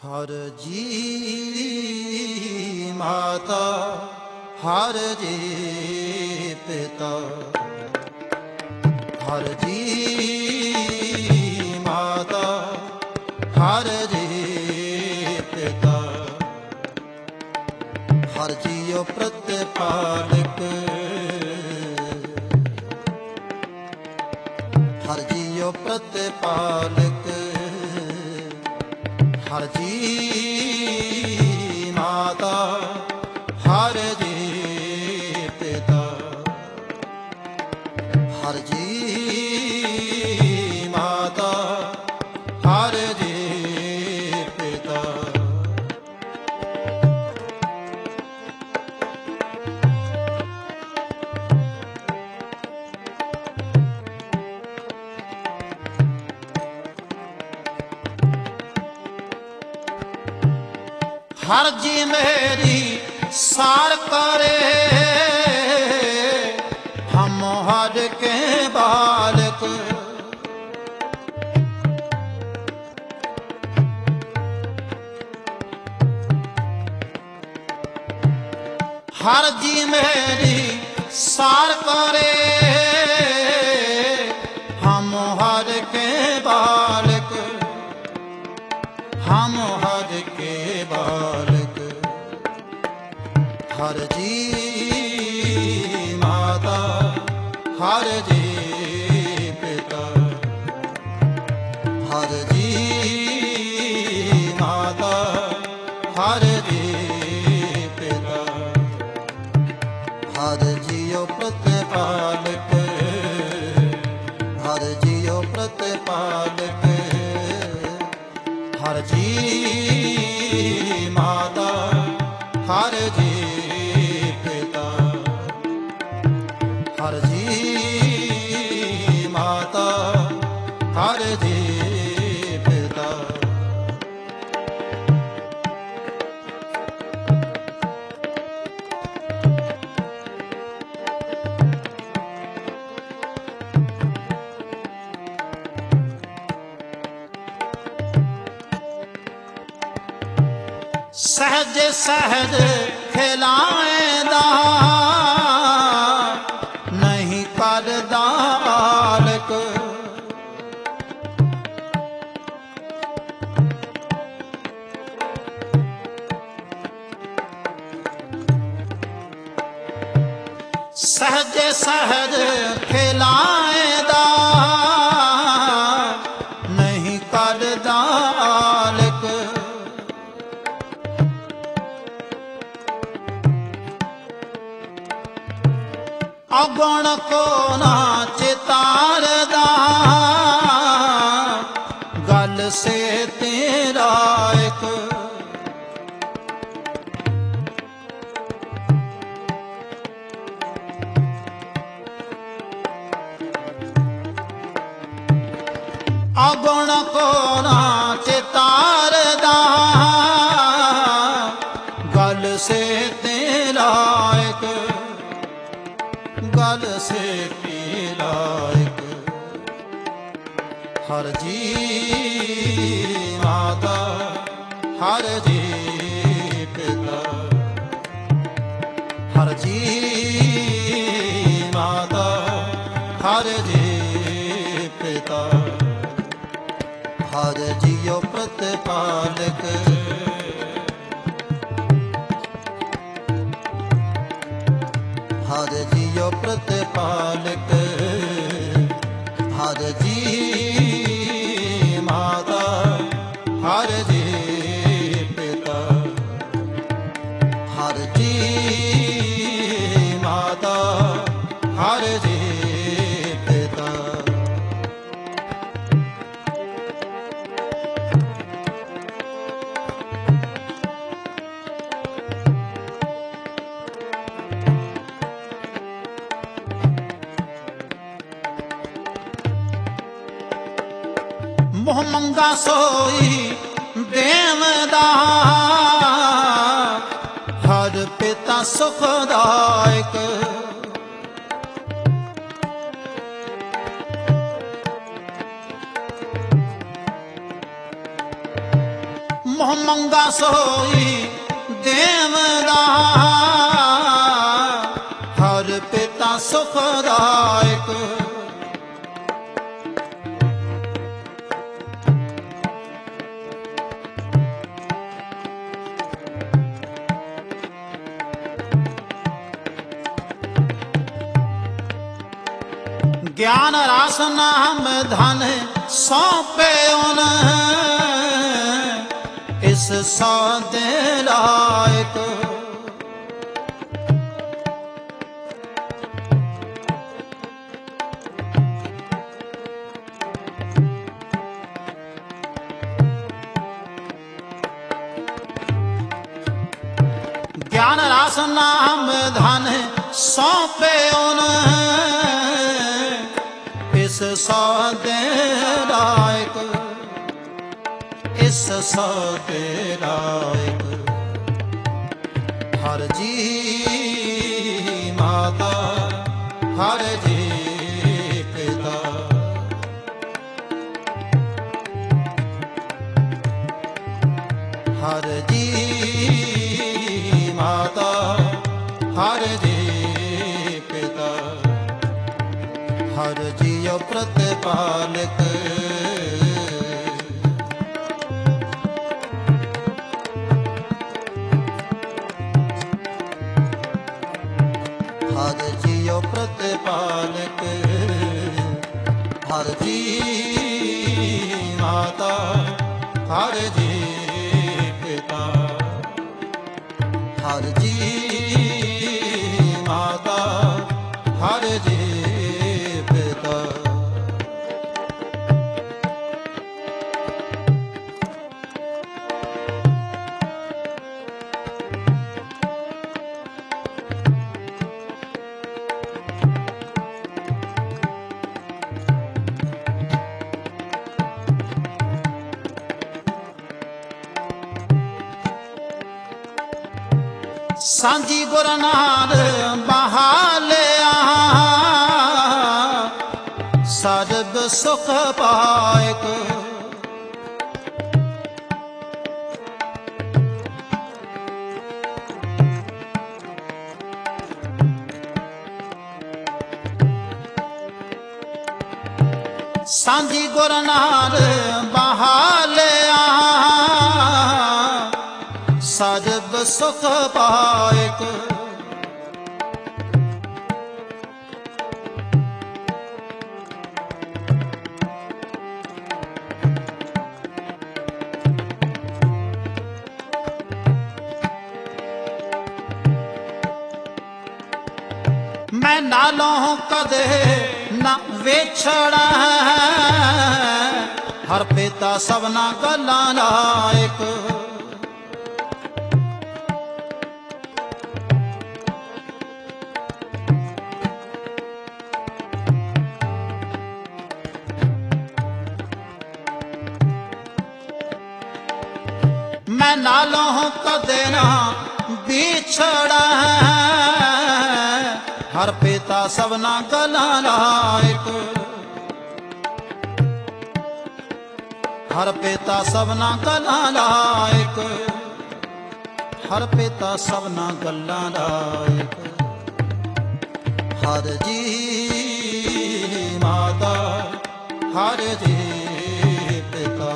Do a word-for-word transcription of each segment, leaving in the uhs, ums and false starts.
ਹਰ ਜੀ ਮਾਤਾ ਹਰ ਜੀ ਪਿਤਾ, ਹਰ ਜੀ ਮਾਤਾ ਹਰ ਜੀ ਪਿਤਾ, ਹਰ ਜੀਉ ਪ੍ਰਤਿਪਾਲਕ, ਹਰ ਜੀਉ ਪ੍ਰਤਿਪਾਲਕ, ਹਰ ਜੀ ਮਾਤਾ ਹਰ ਜੀ ਪਿਤਾ, ਹਰ ਜੀ ਮਾਤਾ ਹਰ ਜੀ ਪਿਤਾ। हर जी मेरी सार करे, हम हर के बालक, हर जी मेरी सार करे, हम हर के बालक, हम हर के बालक, हर जी माता हर जी पिता, हर जी माता हर जी पिता, हर जीओ प्रतिपालक, हर जीओ प्रतिपालक, हर जी माता हर जी पिता, हर जी माता हर जी पिता। सहज सहज खिलाएंदा नहीं करदा आलक, सहज सहज खिलाएंदा नहीं करदा आलक, अगुण को ना चितारदा गल से तेरा एक, अगुण को ना चितारदा गल से तेरा एक, गल से पीलायक, हर जी माता हर जी पिता, हर जी माता हर जी पिता, हर जीओ प्रतिपालक, हर जीओ प्रतिपालक, हर जी माता हर जी पिता, हर जी माता हर जी पिता। मोह मंगा सोई देवदा हर पिता सुखदायक, मोह मंगा सोई देवदा हर पिता सुखदायक ज्ञान रास नाम धन सौंपे उन इस सौदे लायक ज्ञान रास नाम धन सौंपे उन इस सौदे लायक इस सौदे लायक हर जी माता हर जी पिता हर जी माता हर जी पिता हर जियो प्रतिपालक हर जियो प्रतिपालक हर जी माता हर जी पिता हर जी माता हर जी पिता सांझी गुरनार बहालिया सर्ब सुख पायक सांझी गुरनार बहालिया सर्ब सुख पायक मैं नालों कदे न वेछड़ा हर पिता सबना गल्लां लायक मैं नालों कदे ना बिछड़ा हर पिता सबना गल्लां लायक हर पिता सबना गल्लां लायक हर पिता सबना गल्लां लायक हर जी माता हर जी पिता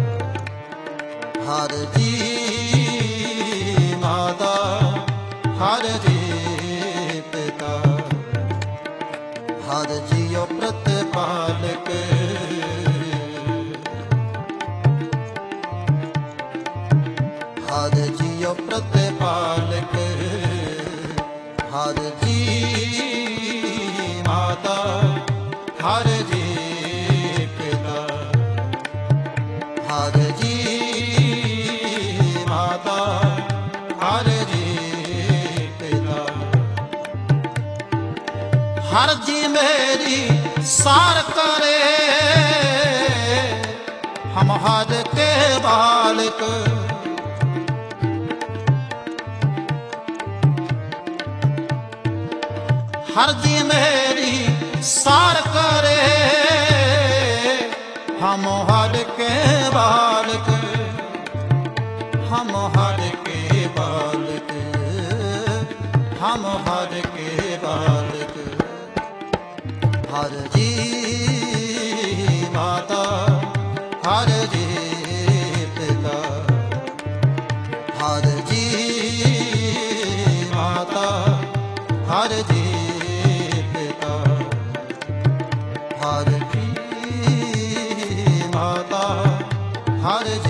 हर जी माता हर जी पिता हर जियो प्रतिपालक हर जियो प्रतिपालक हर जी माता हर जी पिता हर जी माता हर जी पिता हर जी मेरी सार करे हम हर के बालक हर जी मेरी सार करे हम हर के बालक हम हर के बालक, हम हर के बालक। हर जी माता, हर जी पिता, हर जी माता, हर जी पिता, हर जी माता, हर जी